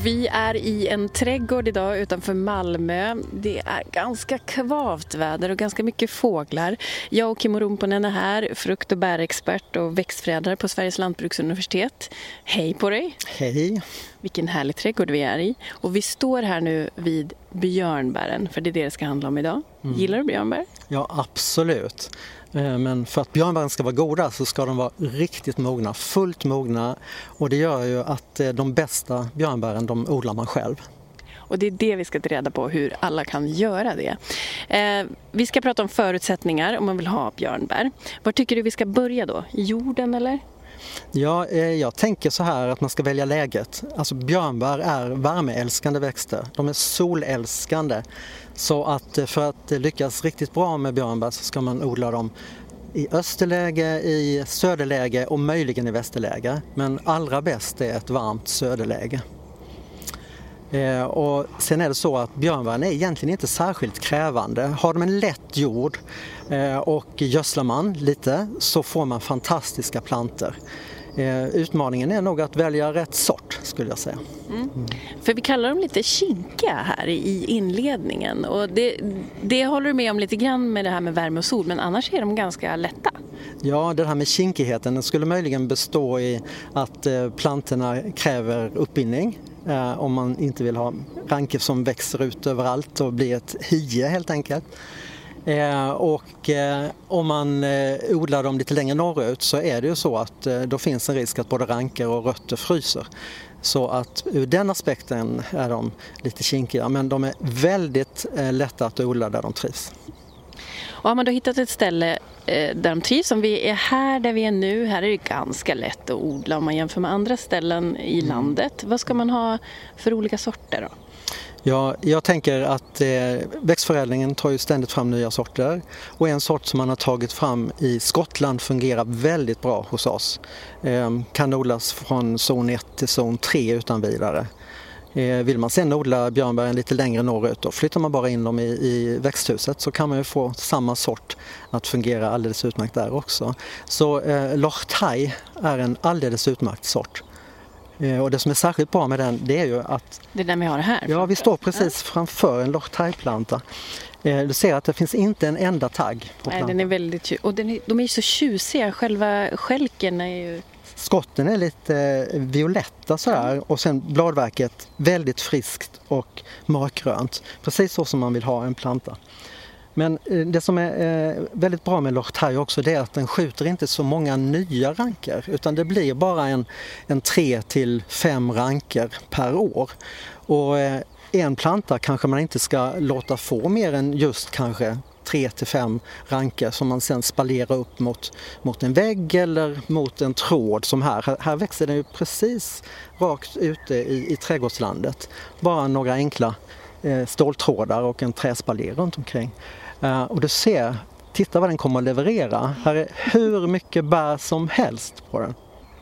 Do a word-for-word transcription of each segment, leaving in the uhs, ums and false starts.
Vi är i en trädgård idag utanför Malmö. Det är ganska kvavt väder och ganska mycket fåglar. Jag och Kimmo Rumponen är här, frukt- och bärexpert och växtförädlare på Sveriges lantbruksuniversitet. Hej på dig! Hej! Vilken härlig trädgård vi är i. Och vi står här nu vid björnbären, för det är det det ska handla om idag. Mm. Gillar du björnbär? Ja, absolut. Men för att björnbären ska vara goda så ska de vara riktigt mogna, fullt mogna. Och det gör ju att de bästa björnbären, de odlar man själv. Och det är det vi ska ta reda på, hur alla kan göra det. Eh, vi ska prata om förutsättningar om man vill ha björnbär. Var tycker du vi ska börja då? I jorden eller? Ja, eh, jag tänker så här att man ska välja läget. Alltså björnbär är värmeälskande växter. De är solälskande. Så att för att lyckas riktigt bra med björnbär så ska man odla dem i österläge, i söderläge och möjligen i västerläge. Men allra bäst är ett varmt söderläge. Eh, och sen är det så att björnbären är egentligen inte särskilt krävande. Har de en lätt jord eh, och gödslar man lite så får man fantastiska planter. Eh, utmaningen är nog att välja rätt sort, skulle jag säga. Mm. Mm. För vi kallar dem lite kinkiga här i inledningen. Och det, det håller du med om lite grann med det här med värme och sol, men annars är de ganska lätta. Ja, det här med kinkigheten den skulle möjligen bestå i att eh, plantorna kräver uppbindning. Eh, om man inte vill ha ranker som växer ut överallt och blir ett hie helt enkelt. Eh, och eh, om man eh, odlar dem lite längre norrut så är det ju så att eh, då finns en risk att både ranker och rötter fryser. Så att ur den aspekten är de lite kinkiga, men de är väldigt eh, lätta att odla där de trivs. Och har man då hittat ett ställe eh, där de trivs, som vi är här där vi är nu, här är det ganska lätt att odla om man jämför med andra ställen i mm. landet. Vad ska man ha för olika sorter då? Ja, jag tänker att eh, växtförädlingen tar ju ständigt fram nya sorter och en sort som man har tagit fram i Skottland fungerar väldigt bra hos oss. Eh, kan odlas från zon ett till zon tre utan vidare. Eh, vill man sen odla björnbären lite längre norrut då flyttar man bara in dem i, i växthuset så kan man ju få samma sort att fungera alldeles utmärkt där också. Så eh, Loch Thai är en alldeles utmärkt sort. Och det som är särskilt bra med den det är ju att... Det är den vi har här. Ja, vi står precis framför en Loch Thai-planta. Du ser att det finns inte en enda tagg på plantan. Nej, den är väldigt och den är, de är så tjusiga. Själva skälken är ju... Skotten är lite violetta sådär och sen bladverket väldigt friskt och mörkgrönt. Precis så som man vill ha en planta. Men det som är väldigt bra med Loch Thai också det är att den skjuter inte så många nya ranker utan det blir bara en, en tre till fem ranker per år. Och en planta kanske man inte ska låta få mer än just kanske tre till fem ranker som man sen spaljerar upp mot, mot en vägg eller mot en tråd som här. Här, här växer den ju precis rakt ute i, i trädgårdslandet. Bara några enkla eh, ståltrådar och en träspaljer runt omkring. Uh, och du ser, titta vad den kommer att leverera. Här är hur mycket bär som helst på den.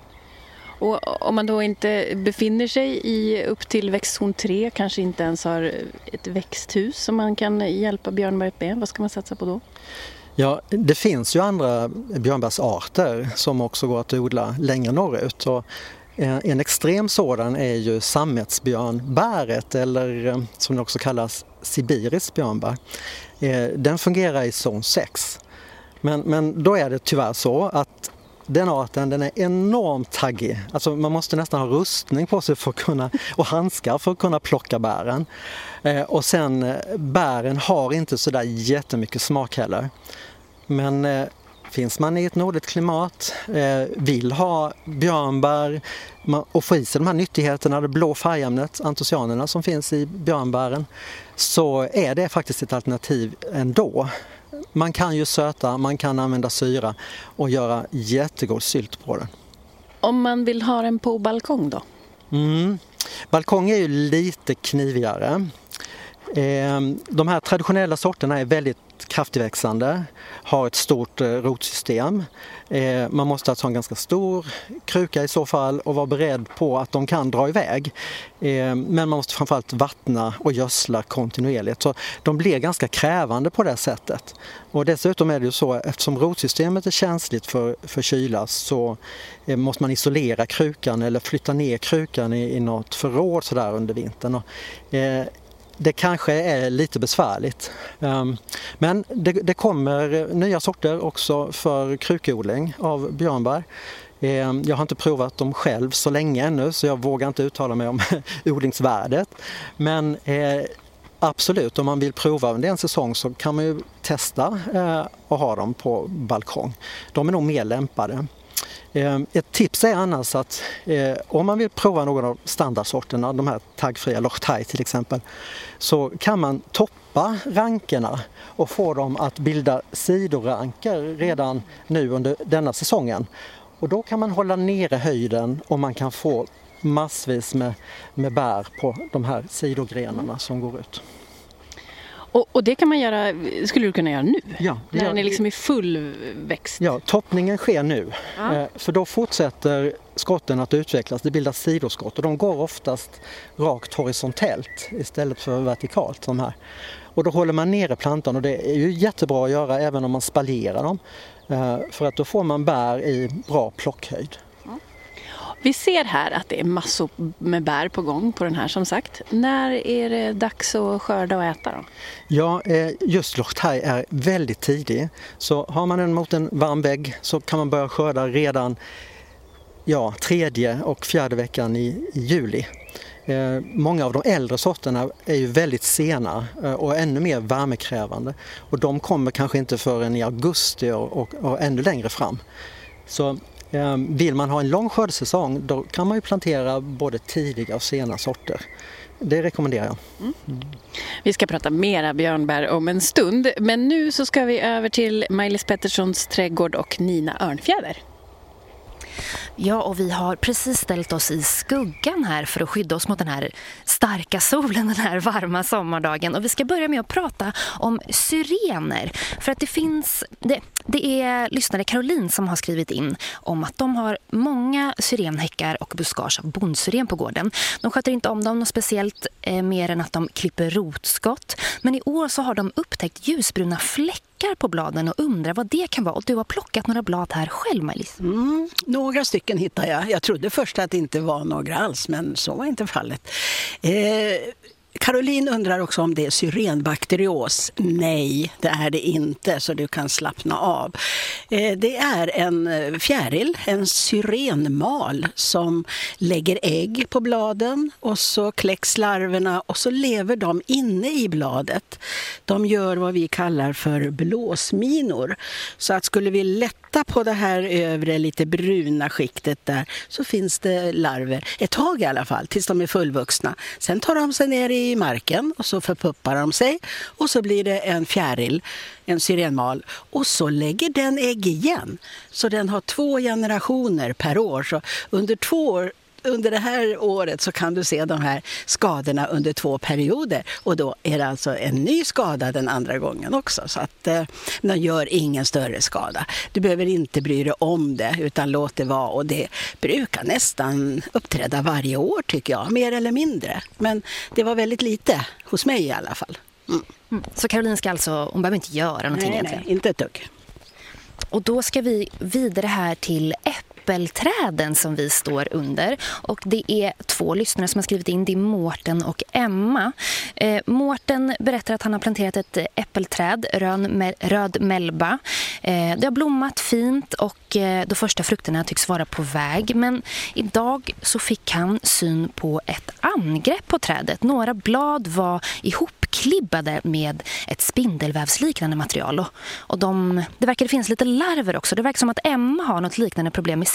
Och om man då inte befinner sig i upp till växtzon tre, kanske inte ens har ett växthus som man kan hjälpa björnbäret med, vad ska man satsa på då? Ja, det finns ju andra björnbärsarter som också går att odla längre norrut. Och en extrem sådan är ju sammetsbjörnbäret eller som det också kallas sibirisk björnbär. Den fungerar i zon sex. Men, men då är det tyvärr så att den arten den är enormt taggig. Alltså man måste nästan ha rustning på sig för att kunna, och handskar för att kunna plocka bären. Och sen bären har inte så där jättemycket smak heller. Men finns man i ett nordligt klimat, eh, vill ha björnbär och få i sig de här nyttigheterna, det blå färgämnet, antocyanerna som finns i björnbären, så är det faktiskt ett alternativ ändå. Man kan ju söta, man kan använda syra och göra jättegod sylt på den. Om man vill ha den på balkong då? Mm. Balkong är ju lite knivigare. Eh, de här traditionella sorterna är väldigt kraftigväxande, har ett stort rotsystem. Man måste alltså ha en ganska stor kruka i så fall och vara beredd på att de kan dra iväg. Men man måste framförallt vattna och gödsla kontinuerligt. Så de blir ganska krävande på det sättet. Och dessutom är det ju så, eftersom rotsystemet är känsligt för, för kyla, så måste man isolera krukan eller flytta ner krukan i, i något förråd så där under vintern. Och, eh, det kanske är lite besvärligt. Um, men det, det kommer nya sorter också för krukodling av björnbär. Eh, jag har inte provat dem själv så länge ännu, så jag vågar inte uttala mig om odlingsvärdet. Men eh, absolut, om man vill prova under en säsong så kan man ju testa eh, att ha dem på balkong. De är nog mer lämpade. Ett tips är annars att eh, om man vill prova någon av standardsorterna, de här taggfria Loch Thai till exempel, så kan man toppa rankerna och få dem att bilda sidoranker redan nu under denna säsongen. Och då kan man hålla nere höjden och man kan få massvis med, med bär på de här sidogrenarna som går ut. Och, och det kan man göra, skulle du kunna göra nu? Ja, när den är liksom i full växt? Ja, toppningen sker nu. Ja. Eh, för då fortsätter skotten att utvecklas. Det bildas sidoskott och de går oftast rakt horisontellt istället för vertikalt. De här. Och då håller man nere plantan och det är ju jättebra att göra även om man spaljerar dem. Eh, för att då får man bär i bra plockhöjd. Vi ser här att det är massor med bär på gång på den här som sagt. När är det dags att skörda och äta då? Ja, just Loch Thai är väldigt tidig. Så har man den mot en varm vägg så kan man börja skörda redan ja, tredje och fjärde veckan i, i juli. Eh, många av de äldre sorterna är ju väldigt sena eh, och ännu mer värmekrävande. Och de kommer kanske inte förrän i augusti och, och, och ännu längre fram. Så vill man ha en lång skördesäsong, då kan man ju plantera både tidiga och sena sorter. Det rekommenderar jag. Mm. Mm. Vi ska prata mera björnbär om en stund, men nu så ska vi över till Maj-Lis Petterssons trädgård och Nina Örnfjäder. Ja, och vi har precis ställt oss i skuggan här för att skydda oss mot den här starka solen den här varma sommardagen. Och vi ska börja med att prata om syrener. För att det finns, det, det är lyssnare Caroline som har skrivit in om att de har många syrenhäckar och buskage av bondsyren på gården. De sköter inte om dem något speciellt eh, mer än att de klipper rotskott. Men i år så har de upptäckt ljusbruna fläckar på bladen och undrar vad det kan vara. Och du har plockat några blad här själv, Maj-Lis. Mm, några stycken hittar jag. Jag trodde först att det inte var några alls, men så var inte fallet. Eh, Caroline undrar också om det är syrenbakterios. Nej, det är det inte, så du kan slappna av. Eh, det är en fjäril, en syrenmal som lägger ägg på bladen och så kläcks larverna och så lever de inne i bladet. De gör vad vi kallar för blåsminor. Så att skulle vi lätta på det här övre lite bruna skiktet där så finns det larver. Ett tag i alla fall, tills de är fullvuxna. Sen tar de sig ner i marken och så förpuppar de sig och så blir det en fjäril, en syrenmal, och så lägger den ägg igen. Så den har två generationer per år. Så under två år Under det här året så kan du se de här skadorna under två perioder. Och då är det alltså en ny skada den andra gången också. Så att eh, den gör ingen större skada. Du behöver inte bry dig om det utan låt det vara. Och det brukar nästan uppträda varje år tycker jag. Mer eller mindre. Men det var väldigt lite hos mig i alla fall. Mm. Mm. Så Caroline ska alltså, hon behöver inte göra någonting nej, egentligen? Nej, inte ett dugg. Och då ska vi vidare här till äppelträden som vi står under. Och det är två lyssnare som har skrivit in. Det är Mårten och Emma. Eh, Mårten berättar att han har planterat ett äppelträd, röd, röd melba. Eh, det har blommat fint och eh, de första frukterna tycks vara på väg. Men idag så fick han syn på ett angrepp på trädet. Några blad var ihopklibbade med ett spindelvävsliknande material. Och, och de, det verkar det finns lite larver också. Det verkar som att Emma har något liknande problem med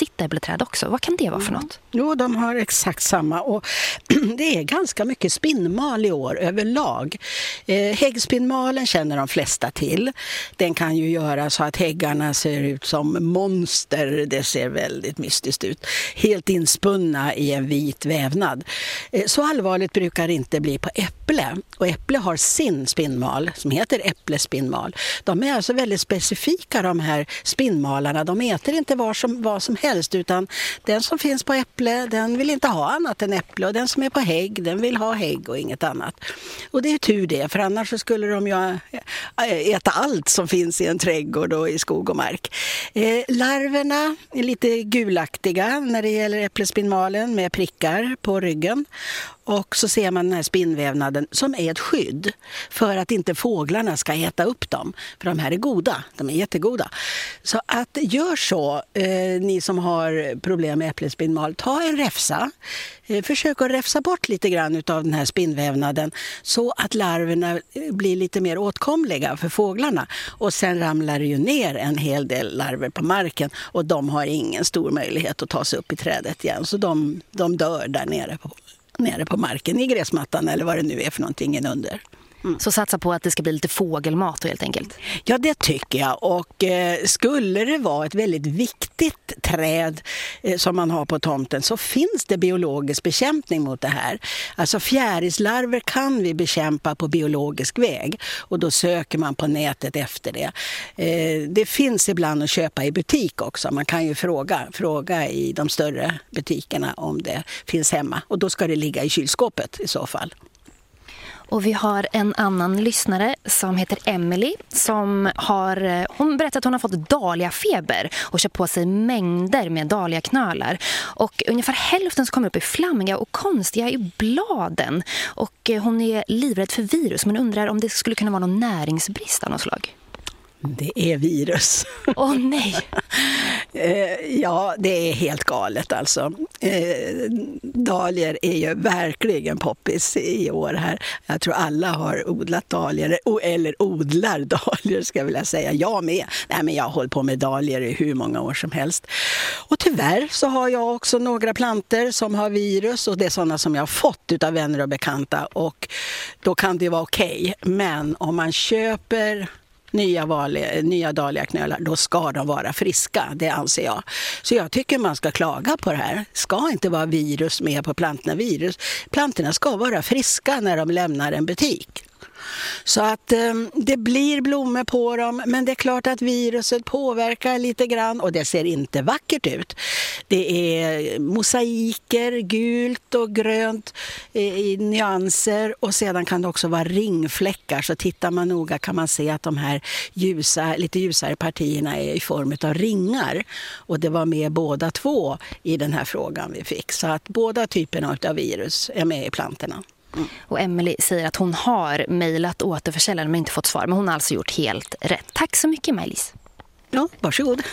sittäppelträd också. Vad kan det vara för något? Jo, de har exakt samma och det är ganska mycket spinnmal i år överlag. Eh, häggspinnmalen känner de flesta till. Den kan ju göra så att häggarna ser ut som monster. Det ser väldigt mystiskt ut. Helt inspunna i en vit vävnad. Eh, så allvarligt brukar det inte bli på äpple. Och äpple har sin spinnmal som heter äpplespinnmal. De är alltså väldigt specifika, de här spinnmalarna. De äter inte var som, vad som helst, utan den som finns på äpple, den vill inte ha annat än äpple, och den som är på hägg, den vill ha hägg och inget annat. Och det är tur det, för annars så skulle de ju äta allt som finns i en trädgård och i skog och mark. Eh, larverna är lite gulaktiga när det gäller äpplespinnmalen med prickar på ryggen. Och så ser man den här spinnvävnaden som är ett skydd för att inte fåglarna ska äta upp dem. För de här är goda, de är jättegoda. Så att gör så, eh, ni som har problem med äpplespinnmal, ta en räfsa. Eh, försök att räfsa bort lite grann av den här spinnvävnaden så att larverna blir lite mer åtkomliga för fåglarna. Och sen ramlar det ju ner en hel del larver på marken och de har ingen stor möjlighet att ta sig upp i trädet igen. Så de, de dör där nere på nere på marken i gräsmattan eller vad det nu är för någonting under. Mm. Så satsa på att det ska bli lite fågelmat helt enkelt. Ja, det tycker jag. Och eh, skulle det vara ett väldigt viktigt träd eh, som man har på tomten, så finns det biologisk bekämpning mot det här. Alltså fjärilslarver kan vi bekämpa på biologisk väg, och då söker man på nätet efter det. Eh, det finns ibland att köpa i butik också. Man kan ju fråga, fråga i de större butikerna om det finns hemma, och då ska det ligga i kylskåpet i så fall. Och vi har en annan lyssnare som heter Emily som har, hon berättar att hon har fått dahliafeber och kör på sig mängder med dahliaknölar. Och ungefär hälften som kommer upp i flammiga och konstiga i bladen. Och hon är livrädd för virus, men undrar om det skulle kunna vara någon näringsbrist av något slag. Det är virus. Åh oh, nej! Ja, det är helt galet alltså. Dahlior är ju verkligen poppis i år här. Jag tror alla har odlat dahlior, eller odlar dahlior ska jag vilja säga. Jag med. Nej, men jag har hållit på med dahlior i hur många år som helst. Och tyvärr så har jag också några planter som har virus, och det är sådana som jag har fått av vänner och bekanta, och då kan det vara okej. Okay. Men om man köper nya, vanliga, nya dahliaknölar, då ska de vara friska, det anser jag. Så jag tycker man ska klaga på det här. Ska inte vara virus med på plantorna. Virus. Plantorna ska vara friska när de lämnar en butik. Så att eh, det blir blommor på dem, men det är klart att viruset påverkar lite grann, och det ser inte vackert ut. Det är mosaiker, gult och grönt eh, i nyanser, och sedan kan det också vara ringfläckar. Så tittar man noga kan man se att de här ljusa, lite ljusare partierna är i form av ringar, och det var med båda två i den här frågan vi fick. Så att båda typerna av virus är med i plantorna. Mm. Och Emily säger att hon har mejlat återförsäljaren men inte fått svar. Men hon har alltså gjort helt rätt. Tack så mycket, Maj-Lis. Ja, varsågod.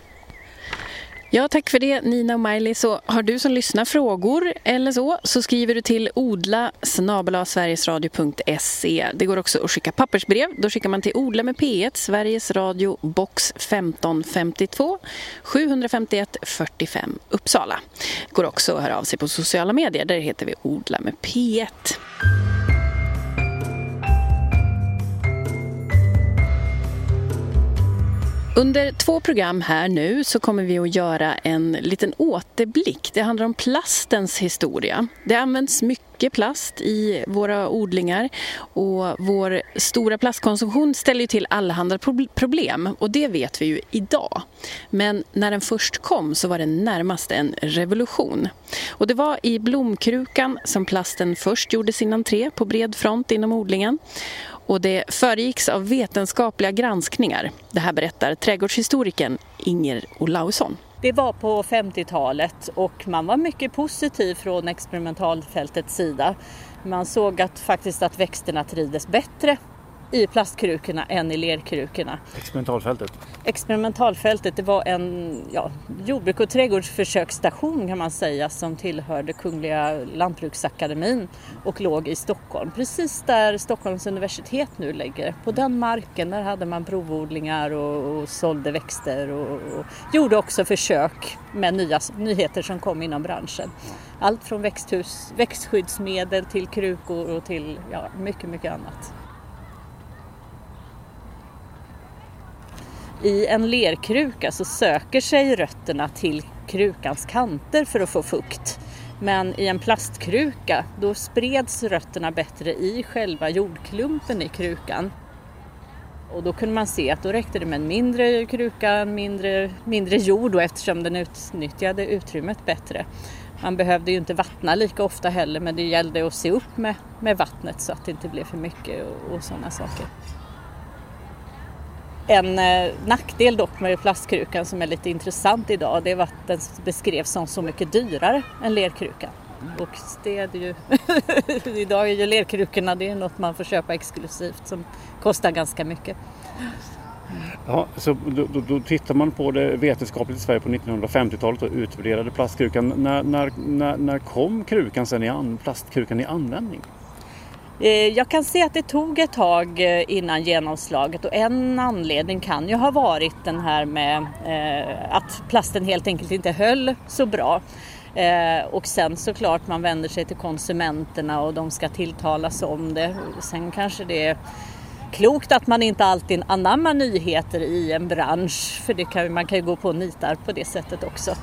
Ja, tack för det, Nina och Maj-Lis. Så har du som lyssnar frågor eller så, så skriver du till odla snabel-a sverigesradio punkt se. Det går också att skicka pappersbrev. Då skickar man till Odla med P ett, Sveriges Radio, box femton femtiotvå, sjuhundrafemtioett fyrtiofem, Uppsala. Det går också att höra av sig på sociala medier. Där heter vi Odla med P ett. Under två program här nu så kommer vi att göra en liten återblick. Det handlar om plastens historia. Det används mycket plast i våra odlingar, och vår stora plastkonsumtion ställer ju till allehanda problem, och det vet vi ju idag. Men när den först kom så var det närmast en revolution. Och det var i blomkrukan som plasten först gjorde sin entré på bred front inom odlingen. Och det föregicks av vetenskapliga granskningar. Det här berättar trädgårdshistorikern Inger Olausson. Det var på femtiotalet, och man var mycket positiv från experimentalfältets sida. Man såg att faktiskt att växterna trivdes bättre i plastkrukorna än i lerkrukorna. Experimentalfältet? Experimentalfältet, det var en ja, jordbruk- och trädgårdsförsöksstation kan man säga som tillhörde Kungliga Lantbruksakademin och låg i Stockholm. Precis där Stockholms universitet nu ligger. På den marken där hade man provodlingar och, och sålde växter och, och gjorde också försök med nya nyheter som kom inom branschen. Allt från växthus, växtskyddsmedel till krukor och till ja, mycket, mycket annat. I en lerkruka så söker sig rötterna till krukans kanter för att få fukt. Men i en plastkruka då spreds rötterna bättre i själva jordklumpen i krukan. Och då kunde man se att då räckte det med en mindre kruka, mindre, mindre jord och eftersom den utnyttjade utrymmet bättre. Man behövde ju inte vattna lika ofta heller men det gällde att se upp med, med vattnet så att det inte blev för mycket och, och sådana saker. En eh, nackdel dock med plastkrukan som är lite intressant idag, det är att den beskrevs som så mycket dyrare än lerkrukan. Och det är det ju, idag är ju lerkrukorna det är något man får köpa exklusivt som kostar ganska mycket. Ja, så då, då, då tittar man på det vetenskapligt i Sverige på nittonhundrafemtiotalet och utvärderade plastkrukan. När, när, när, när kom krukan sen i an, plastkrukan i användning? Jag kan se att det tog ett tag innan genomslaget och en anledning kan ju ha varit den här med eh, att plasten helt enkelt inte höll så bra. Eh, och sen såklart man vänder sig till konsumenterna och de ska tilltalas om det. Sen kanske det är klokt att man inte alltid anammar nyheter i en bransch för det kan, man kan ju gå på nitar på det sättet också.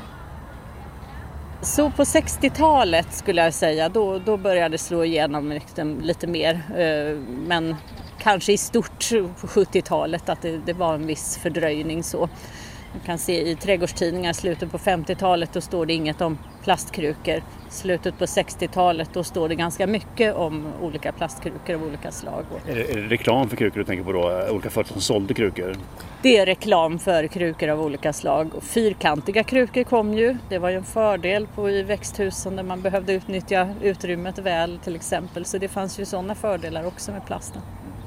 Så på sextiotalet skulle jag säga, då, då började det slå igenom liksom lite mer. Men kanske i stort på sjuttiotalet att det, det var en viss fördröjning så. Man kan se i trädgårdstidningar slutet på femtiotalet då står det inget om plastkrukor. Slutet på sextiotalet då står det ganska mycket om olika plastkrukor av olika slag. Är det, är det reklam för krukor du tänker på då? Olika företag som sålde krukor? Det är reklam för krukor av olika slag. Och fyrkantiga krukor kom ju. Det var ju en fördel på i växthusen där man behövde utnyttja utrymmet väl till exempel. Så det fanns ju sådana fördelar också med plasten.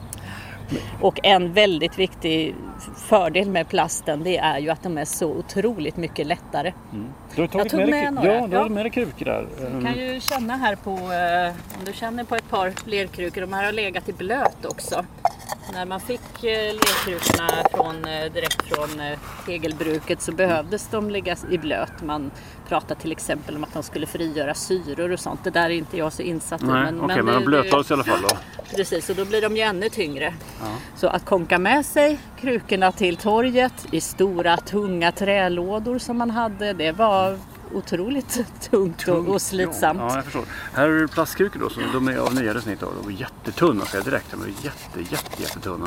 Och en väldigt viktig fördel med plasten det är ju att de är så otroligt mycket lättare. Mm. Du har tagit Jag tog med, med några. Ja, du har med dig krukor där. Du kan ju känna här på, om du känner på ett par lerkrukor, de här har legat i blöt också. När man fick lerkrukorna från, direkt från tegelbruket så behövdes de ligga i blöt. Man pratar till exempel om att de skulle frigöra syror och sånt. Det där är inte jag så insatt i. Nej, men, okej, men, men de blötas i alla fall då? Precis, och då blir de ju ännu tyngre. Ja. Så att konka med sig krukorna till torget i stora tunga trälådor som man hade, det var otroligt tungt, tungt och, och slitsamt. Ja, jag förstår. Här är det plastkrukor då, så de är av nyare snitt. De är jättetunna, säger jag direkt. De är jätte, jätte, jättetunna.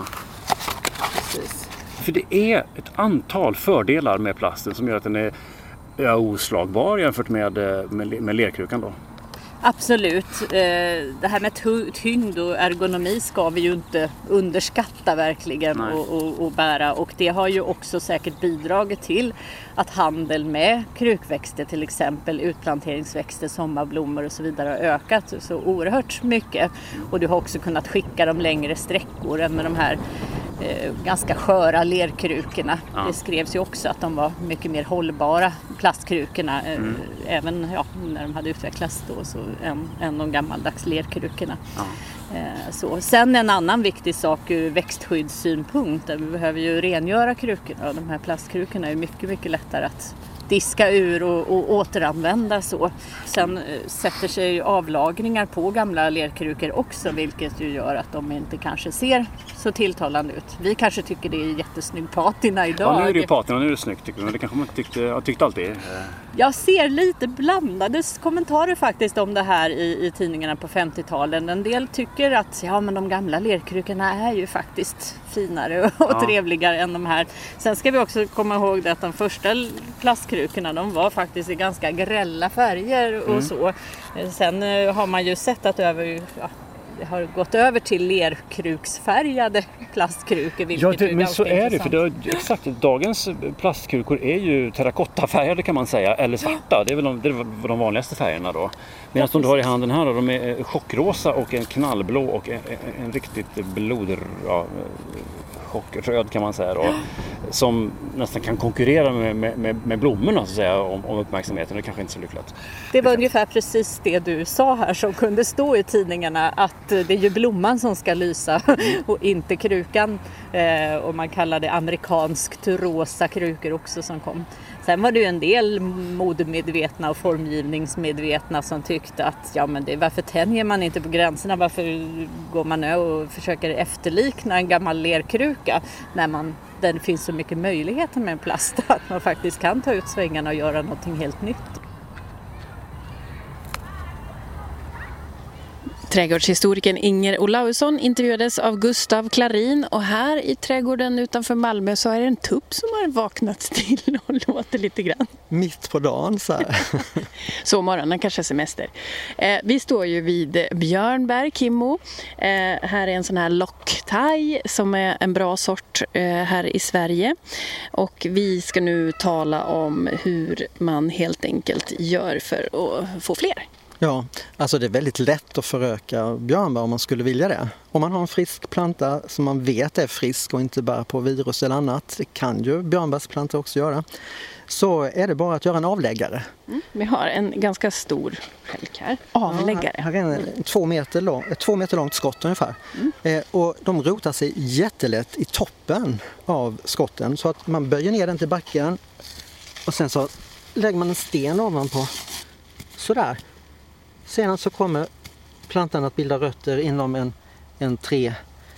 Precis. För det är ett antal fördelar med plasten som gör att den är ja, oslagbar jämfört med, med, med lerkrukan då. Absolut. Det här med tyngd och ergonomi ska vi ju inte underskatta verkligen och, och, och bära. Och det har ju också säkert bidragit till att handel med krukväxter, till exempel utplanteringsväxter, sommarblommor och så vidare har ökat så oerhört mycket. Och du har också kunnat skicka dem längre sträckor än med de här eh, ganska sköra lerkrukorna. Ja. Det skrevs ju också att de var mycket mer hållbara, plastkrukorna, eh, mm. även ja, när de hade utvecklats då så än, än de gammaldags lerkrukorna. Ja. Eh, så. Sen en annan viktig sak ur växtskyddssynpunkt, där vi behöver ju rengöra krukorna. De här plastkrukorna är mycket, mycket lättare att diska ur och, och återanvända så. Sen eh, sätter sig avlagringar på gamla lerkrukor också, vilket ju gör att de inte kanske ser så tilltalande ut. Vi kanske tycker det är jättesnygg patina idag. Ja, nu är det ju patina, nu är det snyggt tycker du. Det kanske man inte tyckte, jag tyckte alltid. Jag ser lite blandade kommentarer faktiskt om det här i, i tidningarna på femtiotalet. En del tycker att ja, men de gamla lerkrukorna är ju faktiskt finare och ja. trevligare än de här. Sen ska vi också komma ihåg det att de första plastkrukorna de var faktiskt i ganska grälla färger och mm. så. Sen har man ju sett att över ja, har gått över till lerkruksfärgade plastkrukor. Ja, det, är men så är det. För det, är, exakt, dagens plastkrukor är ju terrakottafärgade kan man säga. Eller svarta, det är väl de, det är de vanligaste färgerna då. Medan ja, de du har i handen här då, de är chockrosa och en knallblå och en, en, en riktigt blod... Ja, chockröd kan man säga då, som nästan kan konkurrera med, med, med blommorna så att säga, om, om uppmärksamheten. Det är kanske inte så lyckligt. Det var ungefär precis det du sa här som kunde stå i tidningarna, att det är ju blomman som ska lysa och inte krukan. Eh, och man kallar det amerikanskt rosa krukor också som kom. Sen var det ju en del modemedvetna och formgivningsmedvetna som tyckte att ja, men det, varför tänjer man inte på gränserna? Varför går man och försöker efterlikna en gammal lerkruka när man, det finns så mycket möjligheter med plast att man faktiskt kan ta ut svängarna och göra någonting helt nytt. Trädgårdshistorikern Inger Olausson intervjuades av Gustav Klarin, och här i trädgården utanför Malmö så är det en tupp som har vaknat till och låter lite grann. Mitt på dagen så här. Så morgonen kanske semester. Eh, vi står ju vid Björnberg, Kimmo. Eh, här är en sån här locktaj som är en bra sort eh, här i Sverige. Och vi ska nu tala om hur man helt enkelt gör för att få fler. Ja, alltså det är väldigt lätt att föröka björnbär om man skulle vilja det. Om man har en frisk planta som man vet är frisk och inte bär på virus eller annat, det kan ju björnbärsplantor också göra, så är det bara att göra en avläggare. Mm, vi har en ganska stor skälk här. Avläggare. Ja, här är en två meter, lång, ett två meter långt skott ungefär. Mm. Eh, och de rotar sig jättelätt i toppen av skotten, så att man böjer ner den till backen och sen så lägger man en sten ovanpå. Sådär. Sedan så kommer plantan att bilda rötter inom en, en tre,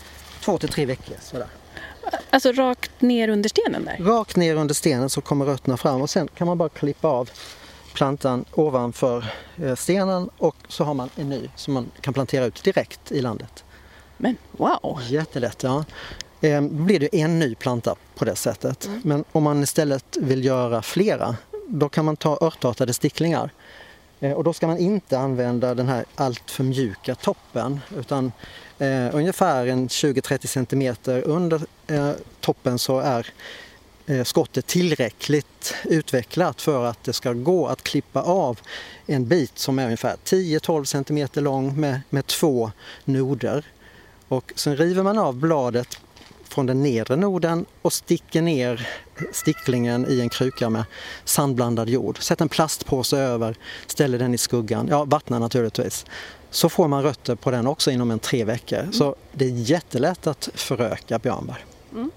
två till tre veckor. Sådär. Alltså rakt ner under stenen där? Rakt ner under stenen så kommer rötterna fram, och sen kan man bara klippa av plantan ovanför stenen, och så har man en ny som man kan plantera ut direkt i landet. Men wow! Jättelätt, ja. Då blir det en ny planta på det sättet. Mm. Men om man istället vill göra flera, då kan man ta örtartade sticklingar. Och då ska man inte använda den här allt för mjuka toppen, utan eh, ungefär en tjugo till trettio centimeter under eh, toppen så är eh, skottet tillräckligt utvecklat för att det ska gå att klippa av en bit som är ungefär tio till tolv centimeter lång med, med två noder. Och sen river man av bladet från den nedre noden och sticker ner sticklingen i en kruka med sandblandad jord. Sätt en plastpåse över, ställer den i skuggan. Ja, vattnar naturligtvis. Så får man rötter på den också inom en tre veckor. Mm. Så det är jättelätt att föröka björnbär. Mm.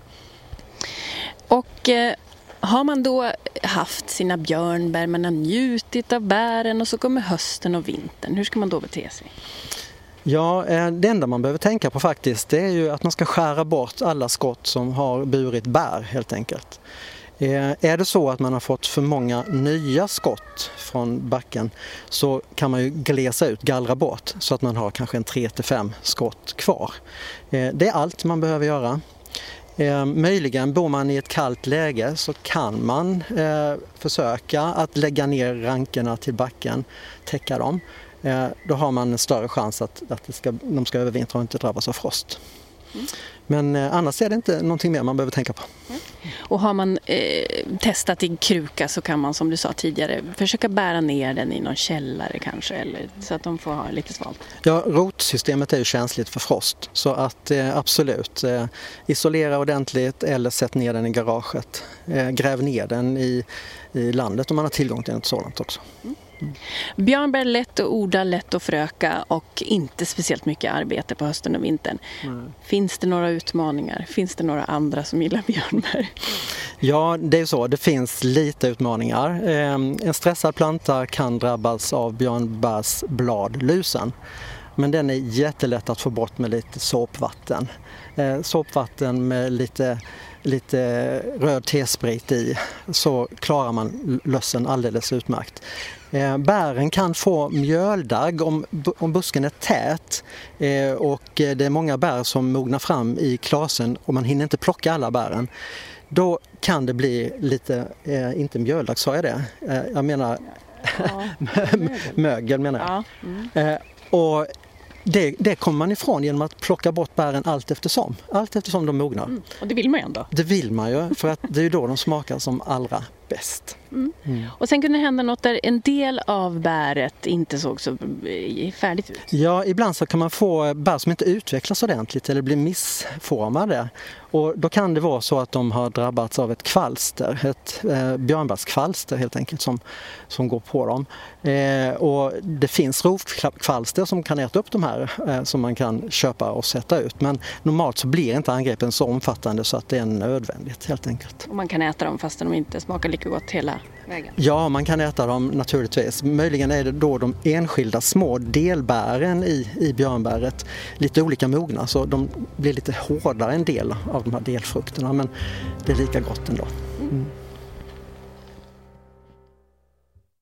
Och eh, har man då haft sina björnbär, man har njutit av bären och så kommer hösten och vintern. Hur ska man då bete sig? Ja, det enda man behöver tänka på faktiskt, det är ju att man ska skära bort alla skott som har burit bär helt enkelt. Är det så att man har fått för många nya skott från backen, så kan man ju glesa ut, gallra bort, så att man har kanske en tre till fem skott kvar. Det är allt man behöver göra. Möjligen bor man i ett kallt läge så kan man försöka att lägga ner rankerna till backen, täcka dem. Då har man en större chans att, att det ska, de ska övervintra och inte drabbas av frost. Mm. Men eh, annars är det inte någonting mer man behöver tänka på. Mm. Och har man eh, testat i kruka så kan man, som du sa tidigare, försöka bära ner den i någon källare kanske, eller, så att de får ha lite svalt. Ja, rotsystemet är ju känsligt för frost, så att eh, absolut eh, isolera ordentligt eller sätt ner den i garaget. Eh, gräv ner den i, i landet om man har tillgång till något sådant också. Mm. Mm. Björnbär lätt att odla, lätt att föröka och inte speciellt mycket arbete på hösten och vintern. Mm. Finns det några utmaningar? Finns det några andra som gillar björnbär? Ja, det är så. Det finns lite utmaningar. En stressad planta kan drabbas av björnbärsbladlusen. Men den är jättelätt att få bort med lite såpvatten. Såpvatten med lite... lite röd tesprit i, så klarar man lössen alldeles utmärkt. Eh, bären kan få mjöldagg om, om busken är tät eh, och det är många bär som mognar fram i klasen och man hinner inte plocka alla bären. Då kan det bli lite, eh, inte mjöldagg, sa jag det? Eh, jag menar ja, mögel menar jag. Ja. Mm. Eh, och Det, det kommer man ifrån genom att plocka bort bären allt eftersom. Allt eftersom de mognar. Mm. Och det vill man ju ändå. Det vill man ju, för att det är ju då de smakar som allra bäst. Mm. Mm. Och sen kunde det hända något där en del av bäret inte såg så färdigt ut. Ja, ibland så kan man få bär som inte utvecklas ordentligt eller blir missformade. Och då kan det vara så att de har drabbats av ett kvalster, ett eh, björnbärskvalster helt enkelt som, som går på dem. Eh, och det finns rovkvalster som kan äta upp de här eh, som man kan köpa och sätta ut. Men normalt så blir inte angreppen så omfattande så att det är nödvändigt helt enkelt. Och man kan äta dem fast de inte smakar lika gott hela vägen? Ja, man kan äta dem naturligtvis. Möjligen är det då de enskilda små delbären i, i björnbäret lite olika mogna, så de blir lite hårdare en del av de här delfrukterna, men det är lika gott ändå. Mm.